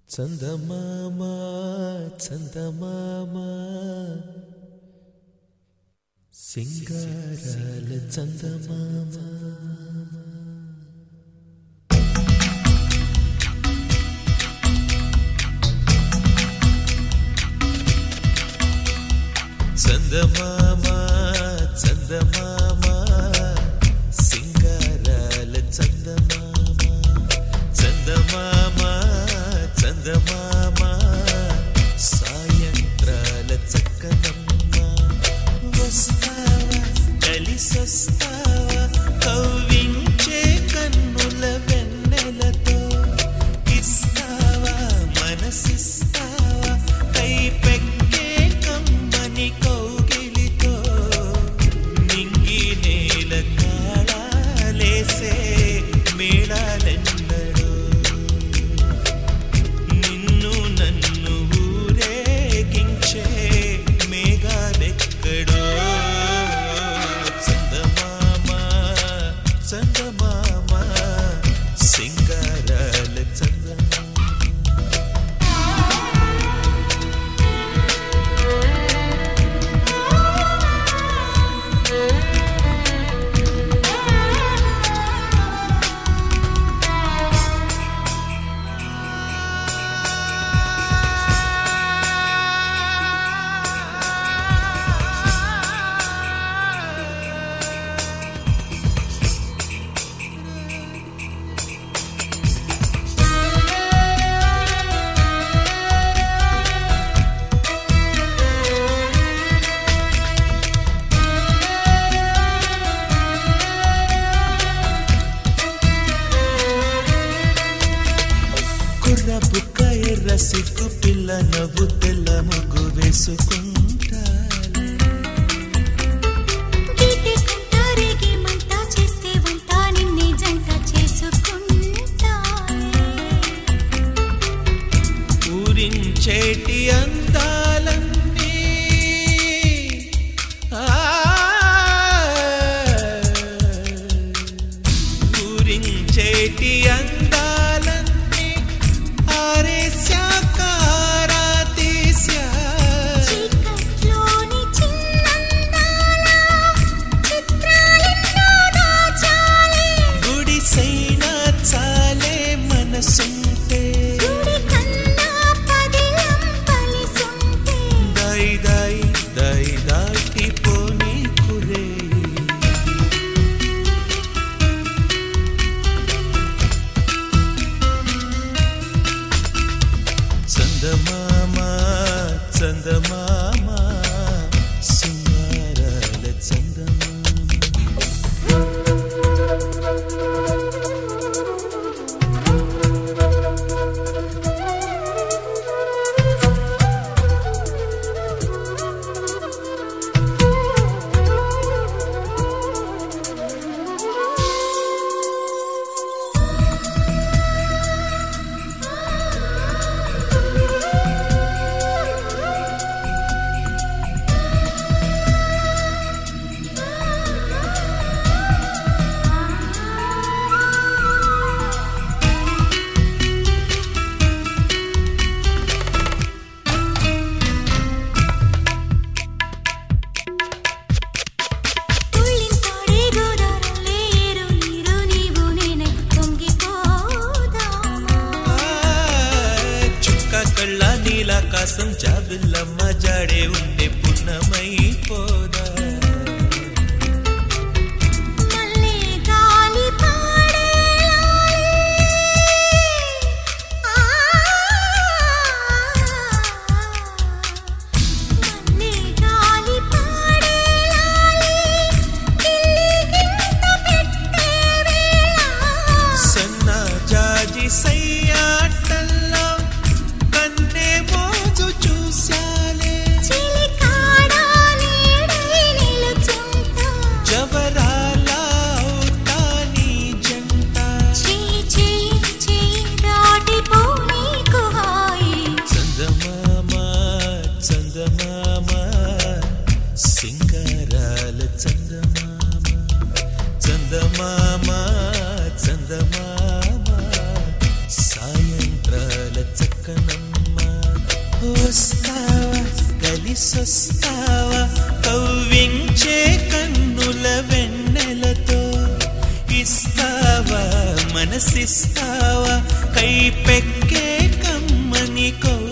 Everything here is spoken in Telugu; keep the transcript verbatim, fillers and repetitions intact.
చందమామ చందమామ సింగారాల చందమామ చందమామ చందమామ సింగారాల చందమామ చందమామ చందమామ సాయంత్రాల చక్కనమ్మ వస్తావా కలిసొస్తావా కవ్వించే కన్నుల వెన్నెలతో ఇస్తావా మనసిస్తావా కై పెక్కే కమ్మని కౌగిలితో నింగి నేల కాళాలేసే మేళాలెన్నడో నిన్ను నన్ను ఊరేగించే మేఘాలెక్కడో చందమామ చందమామ సింగారాల చందమామ బుక్క ఎర్ర సిగ్గు పిల్ల నవ్వు తెల్ల ముగ్గు వేసుకుంటా ఊరించేటి అందాలన్నీ ఊరించేటి అందాలన్నీ గుడిసైనా చాలే మనసుంటే దాయి దాయి దాయి దాటిపోని కురే చందమామ చందమామ సింగారాల చందమామ నీలాకాశం జాబిల్లమ్మ జాడే ఉండే పున్నమైపోదా సన్నా జాజి సయ్యాటల్లో చూసాలే చిలికాడా నీడై వస్తావా కలిసొస్తావా కవ్వించే కన్నుల వెన్నెలతో ఇస్తావా మనసిస్తావా కైపెక్కే కమ్మని కౌ